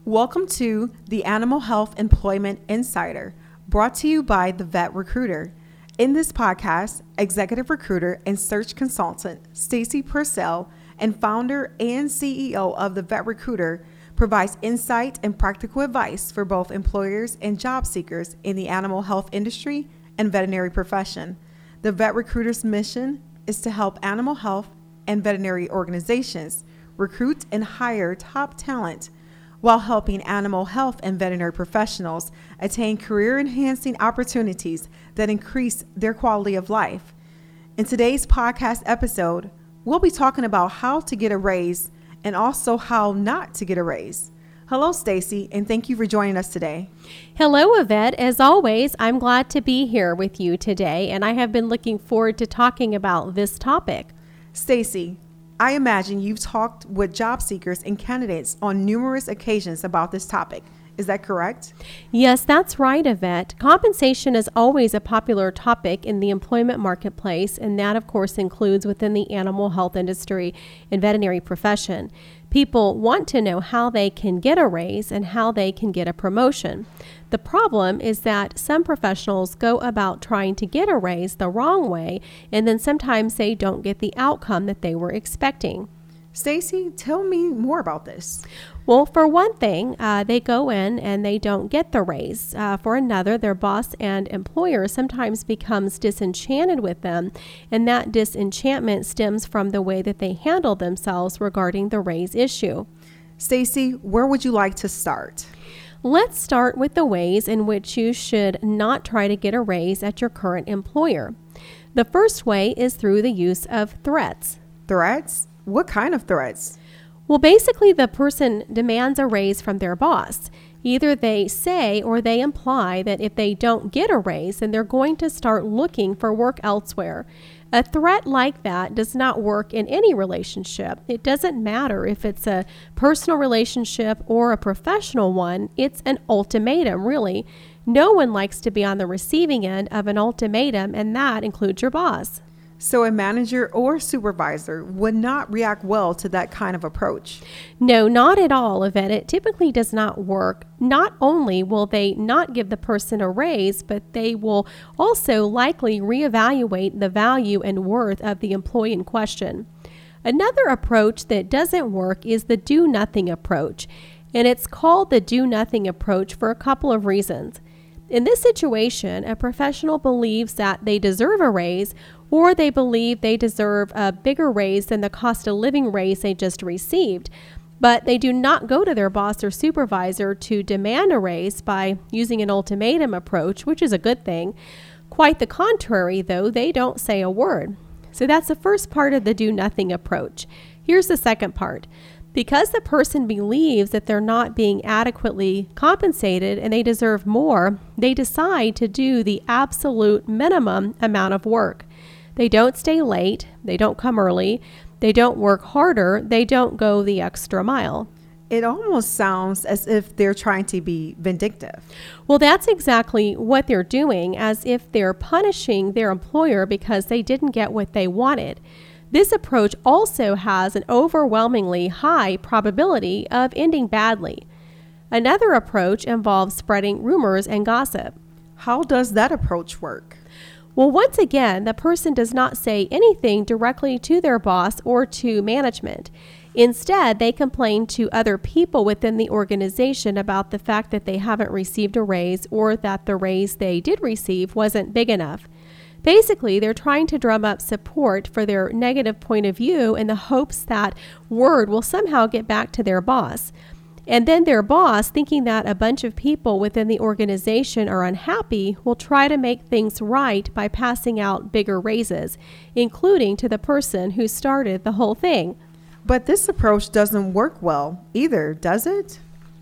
Welcome to the Animal Health Employment Insider, brought to you by the Vet Recruiter. In this podcast, executive recruiter and search consultant Stacy Purcell and founder and CEO of the Vet Recruiter provides insight and practical advice for both employers and job seekers in the animal health industry and veterinary profession. The Vet Recruiter's mission is to help animal health and veterinary organizations recruit and hire top talent while helping animal health and veterinary professionals attain career-enhancing opportunities that increase their quality of life. In today's podcast episode, we'll be talking about how to get a raise and also how not to get a raise. Hello, Stacy, and thank you for joining us today. Hello, Yvette. As always, I'm glad to be here with you today, and I have been looking forward to talking about this topic. Stacy, I imagine you've talked with job seekers and candidates on numerous occasions about this topic. Is that correct? Yes, that's right, Yvette. Compensation is always a popular topic in the employment marketplace, and that, of course, includes within the animal health industry and veterinary profession. People want to know how they can get a raise and how they can get a promotion. The problem is that some professionals go about trying to get a raise the wrong way, and then sometimes they don't get the outcome that they were expecting. Stacy, tell me more about this. Well, for one thing, they go in and they don't get the raise. For another, their boss and employer sometimes becomes disenchanted with them, and that disenchantment stems from the way that they handle themselves regarding the raise issue. Stacy, where would you like to start? Let's start with the ways in which you should not try to get a raise at your current employer. The first way is through the use of threats. Threats? What kind of threats? Well, basically, the person demands a raise from their boss. Either they say or they imply that if they don't get a raise, then they're going to start looking for work elsewhere. A threat like that does not work in any relationship. It doesn't matter if it's a personal relationship or a professional one. It's an ultimatum, really. No one likes to be on the receiving end of an ultimatum, and that includes your boss. So a manager or supervisor would not react well to that kind of approach? No, not at all, Yvette. It typically does not work. Not only will they not give the person a raise, but they will also likely reevaluate the value and worth of the employee in question. Another approach that doesn't work is the do-nothing approach, and it's called the do-nothing approach for a couple of reasons. In this situation, a professional believes that they deserve a raise, or they believe they deserve a bigger raise than the cost of living raise they just received. But they do not go to their boss or supervisor to demand a raise by using an ultimatum approach, which is a good thing. Quite the contrary, though, they don't say a word. So that's the first part of the do-nothing approach. Here's the second part. Because the person believes that they're not being adequately compensated and they deserve more, they decide to do the absolute minimum amount of work. They don't stay late, they don't come early, they don't work harder, they don't go the extra mile. It almost sounds as if they're trying to be vindictive. Well, that's exactly what they're doing, as if they're punishing their employer because they didn't get what they wanted. This approach also has an overwhelmingly high probability of ending badly. Another approach involves spreading rumors and gossip. How does that approach work? Well, once again, the person does not say anything directly to their boss or to management. Instead, they complain to other people within the organization about the fact that they haven't received a raise or that the raise they did receive wasn't big enough. Basically, they're trying to drum up support for their negative point of view in the hopes that word will somehow get back to their boss. And then their boss, thinking that a bunch of people within the organization are unhappy, will try to make things right by passing out bigger raises, including to the person who started the whole thing. But this approach doesn't work well either, does it?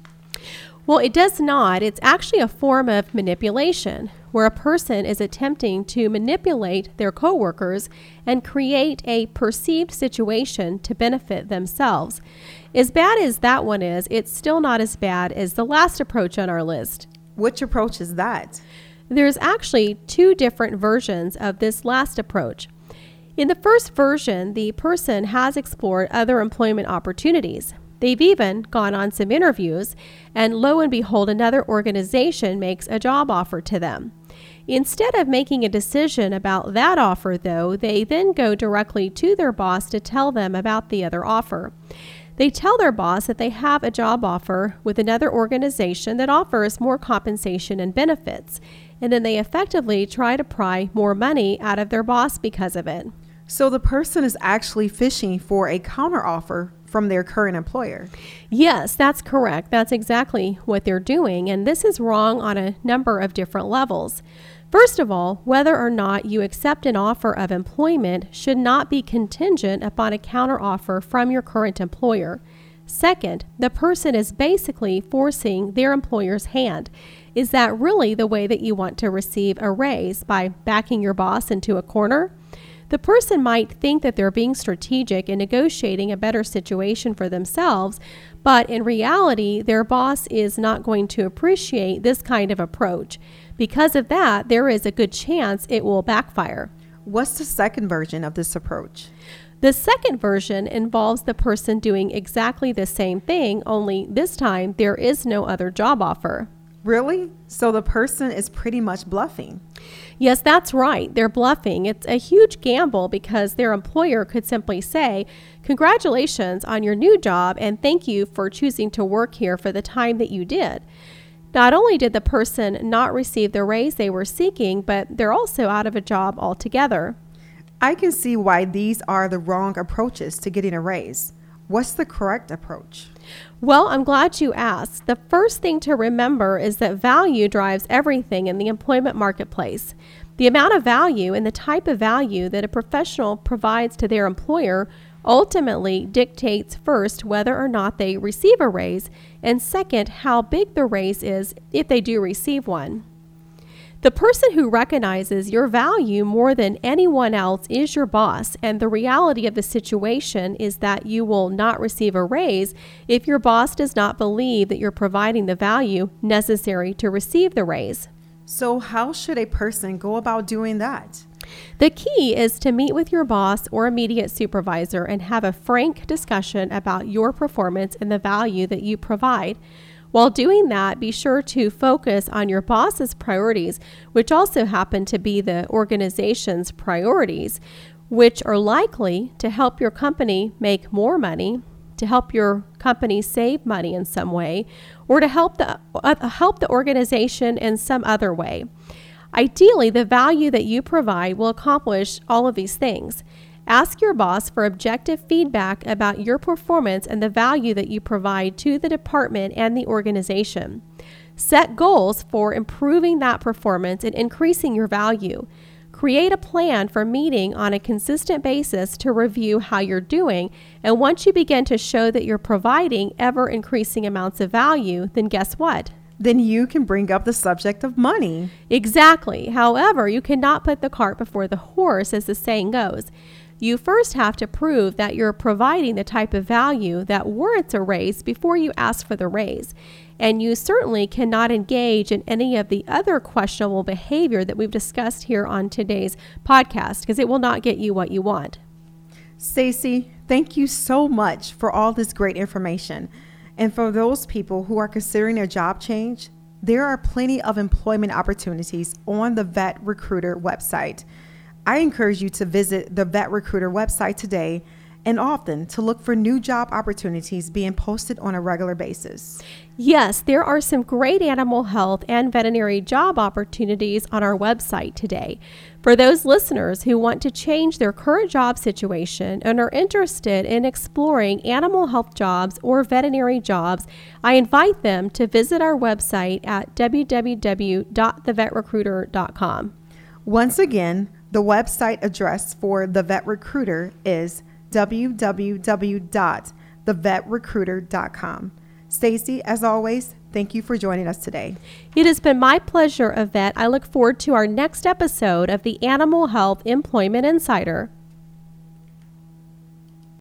Well, it does not. It's actually a form of manipulation, where a person is attempting to manipulate their coworkers and create a perceived situation to benefit themselves. As bad as that one is, it's still not as bad as the last approach on our list. Which approach is that? There's actually two different versions of this last approach. In the first version, the person has explored other employment opportunities. They've even gone on some interviews, and lo and behold, another organization makes a job offer to them. Instead of making a decision about that offer, though, they then go directly to their boss to tell them about the other offer. They tell their boss that they have a job offer with another organization that offers more compensation and benefits, and then they effectively try to pry more money out of their boss because of it. So the person is actually fishing for a counteroffer from their current employer. Yes, that's correct. That's exactly what they're doing, and this is wrong on a number of different levels. First of all, whether or not you accept an offer of employment should not be contingent upon a counteroffer from your current employer. Second, the person is basically forcing their employer's hand. Is that really the way that you want to receive a raise, by backing your boss into a corner? The person might think that they're being strategic in negotiating a better situation for themselves, but in reality, their boss is not going to appreciate this kind of approach. Because of that, there is a good chance it will backfire. What's the second version of this approach? The second version involves the person doing exactly the same thing, only this time there is no other job offer. Really? So the person is pretty much bluffing. Yes, that's right. They're bluffing. It's a huge gamble because their employer could simply say, "Congratulations on your new job and thank you for choosing to work here for the time that you did." Not only did the person not receive the raise they were seeking, but they're also out of a job altogether. I can see why these are the wrong approaches to getting a raise. What's the correct approach? Well, I'm glad you asked. The first thing to remember is that value drives everything in the employment marketplace. The amount of value and the type of value that a professional provides to their employer ultimately dictates first whether or not they receive a raise, and second, how big the raise is if they do receive one. The person who recognizes your value more than anyone else is your boss, and the reality of the situation is that you will not receive a raise if your boss does not believe that you're providing the value necessary to receive the raise. So how should a person go about doing that? The key is to meet with your boss or immediate supervisor and have a frank discussion about your performance and the value that you provide. While doing that, be sure to focus on your boss's priorities, which also happen to be the organization's priorities, which are likely to help your company make more money, to help your company save money in some way, or to help the organization in some other way. Ideally, the value that you provide will accomplish all of these things. Ask your boss for objective feedback about your performance and the value that you provide to the department and the organization. Set goals for improving that performance and increasing your value. Create a plan for meeting on a consistent basis to review how you're doing, and once you begin to show that you're providing ever-increasing amounts of value, then guess what? Then you can bring up the subject of money. Exactly. However, you cannot put the cart before the horse, as the saying goes. You first have to prove that you're providing the type of value that warrants a raise before you ask for the raise. And you certainly cannot engage in any of the other questionable behavior that we've discussed here on today's podcast, because it will not get you what you want. Stacy, thank you so much for all this great information. And for those people who are considering a job change, there are plenty of employment opportunities on the Vet Recruiter website. I encourage you to visit the Vet Recruiter website today and often to look for new job opportunities being posted on a regular basis. Yes, there are some great animal health and veterinary job opportunities on our website today. For those listeners who want to change their current job situation and are interested in exploring animal health jobs or veterinary jobs, I invite them to visit our website at www.thevetrecruiter.com. Once again, the website address for the Vet Recruiter is www.thevetrecruiter.com. Stacy, as always, thank you for joining us today. It has been my pleasure, Yvette. I look forward to our next episode of the Animal Health Employment Insider.